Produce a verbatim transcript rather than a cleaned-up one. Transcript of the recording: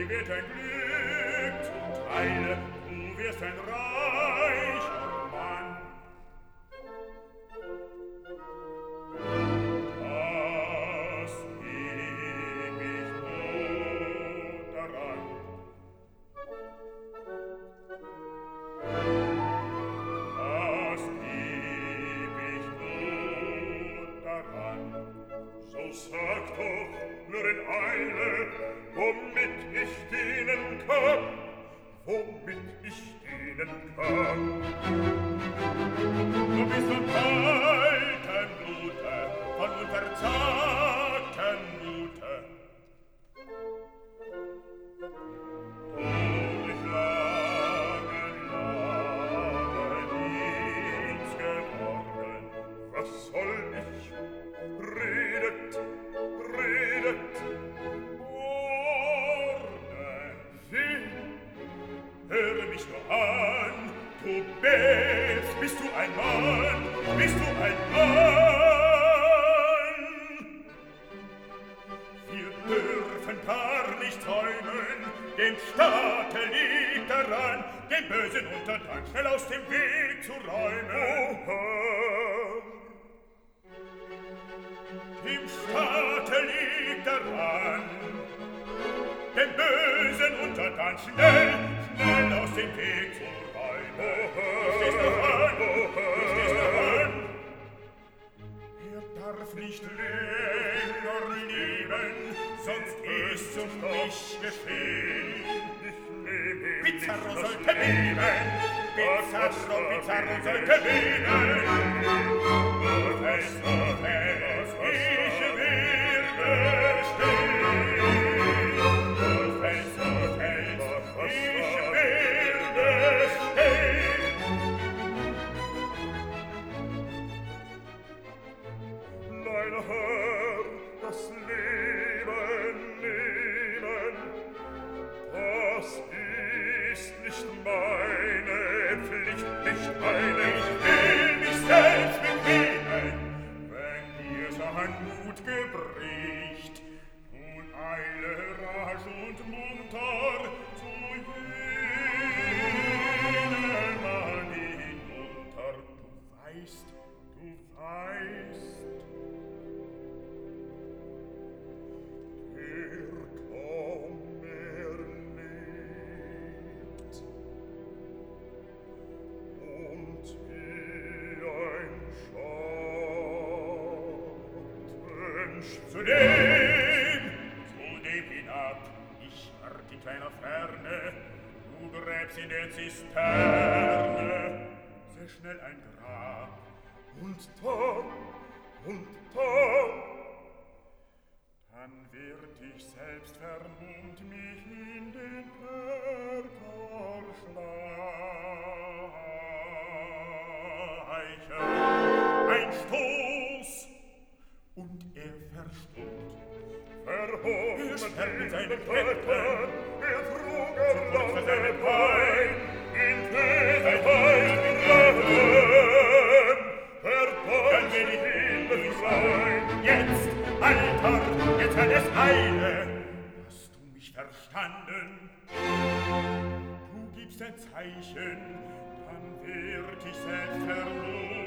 wird ein Glück zum Teile, du wirst ein reicher Mann. Das lieb ich nur daran. Das lieb ich nur daran. So sag doch nur in Eile, womit ich dienen kann, womit ich dienen kann. Du bist von kaltem Blute, von unterzagtem Mute. Du dich lange, lange nichts geworden. Was soll ich? Redet, redet, Orne, wie? Höre mich nur an, du bist, bist du ein Mann, bist du ein Mann? Wir dürfen gar nicht träumen, dem Staate liegt daran, den bösen Untertan schnell aus dem Weg zu räumen. Oh, Herr! Dem Staate liegt daran, den bösen Untertan schnell, schnell aus dem Weg zu räumen. Du stehst noch an, du stehst noch an. Er darf nicht länger leben, sonst ist's um mich geschehen. Pizarro sollte leben, Pizarro, Pizarro sollte leben. Du weißt, du weißt, ich werde stehen. Du weißt, du weißt, ich werde stehen. Mein Herr, das Leben nehmen, das ist nicht meine Pflicht, nicht meine. Ich will mich selbst bequemen, wenn ihr so an Mut gebricht. Nun eile rasch und munter zu jenem Mann hinunter. Du weißt, du weißt, der kaum mehr lebt und wie ein Schatten zu dem, zu dem hinab. Ich wart in kleiner Ferne, du gräbst in der Zisterne. Sehr schnell ein Grab und da, und da, dann wird ich selbst vermummt mich in den Kerker schleichen. Ein Stoß, und er verstummt. Verhoben, er sperrt seine Ketten, er trug er für seine Pein, in Töse heißt Rachen, verborgen will ich ihn sein. Jetzt, Alter, jetzt hat es Eile. Hast du mich verstanden? Du gibst ein Zeichen, dann wird ich selbst verloren.